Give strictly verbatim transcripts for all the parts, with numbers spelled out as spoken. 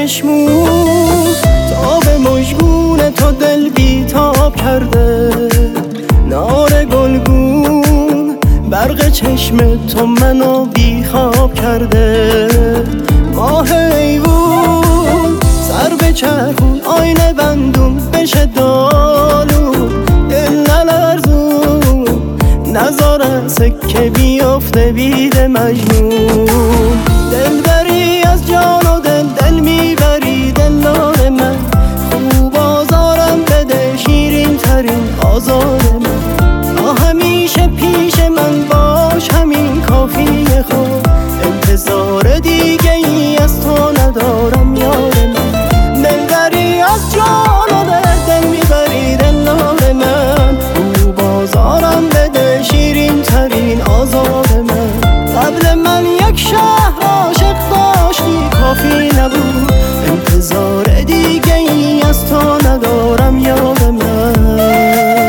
چشمون تا به مژگون تو دل بیتاب کرده. نار گلگون برق چشم تو منو بیخواب کرده. ماه ایوون سر به چرخون آینه بندون بشه دالون. دل نلرزون نذاره سکه بیافته بید مجنون. دل بری از جان و دل دل میبری دلدار من. خوب آزارم بده شیرین ترین آزار من. تا همیشه پیش من باش همین کافیه. خود انتظار دیگه ای از تو ندارم یار من. دل بری از جان و دل دل میبری دلدار من. خوب آزارم بده شیرین ترین آزار من. قبل من یک شهر عاشق داشتی کافی نبود. انتظار دیگه ای از تو ندارم یار من.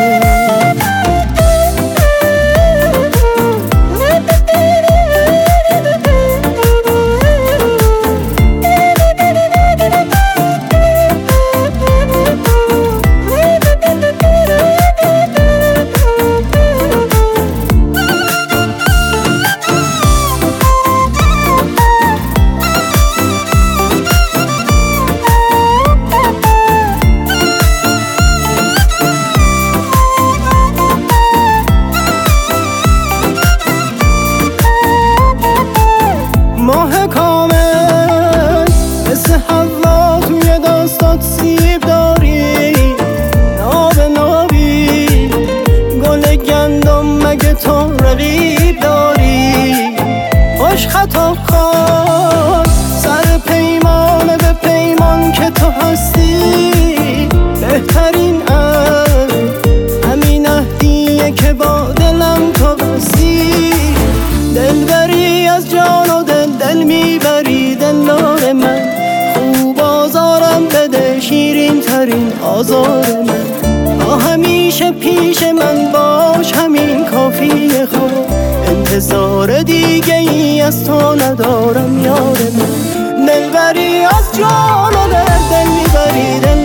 ماه کامل مثل حوا توی دستات سیب داری. ناب نابی گل گندم مگه تو رقیب داری. خوش خطاب کن سر پیمان به پیمان که تو هستی. بهترین عهد همین عهدیه که با دلم تو بستی. دل بری از جان و دل دل میبری دلدار من. خوب آزارم بده شیرین ترین آزار من. تا همیشه پیش من باش همین کافیه. خود انتظار دیگه ای از تو ندارم یار من. دل بری از جان و دل دل میبری دل